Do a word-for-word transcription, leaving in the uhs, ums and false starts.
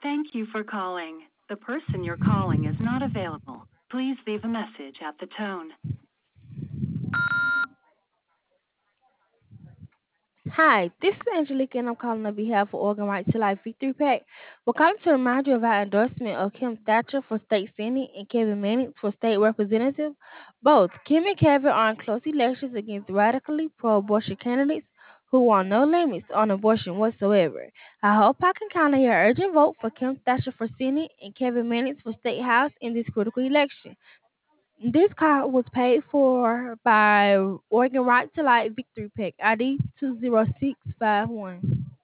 Thank you for calling. The person you're calling is not available. Please leave a message at the tone. Hi, this is Angelica, and I'm calling on behalf of Organ Right to Life Victory Pack. We're calling to remind you of our endorsement of Kim Thatcher for State Senate and Kevin Mannix for State Representative. Both Kim and Kevin are in close elections against radically pro-abortion candidates who want no limits on abortion whatsoever. I hope I can count on your urgent vote for Kim Thatcher for Senate and Kevin Mannix for State House in this critical election. This card was paid for by Oregon Right to Life Victory Pack I D two zero six five one.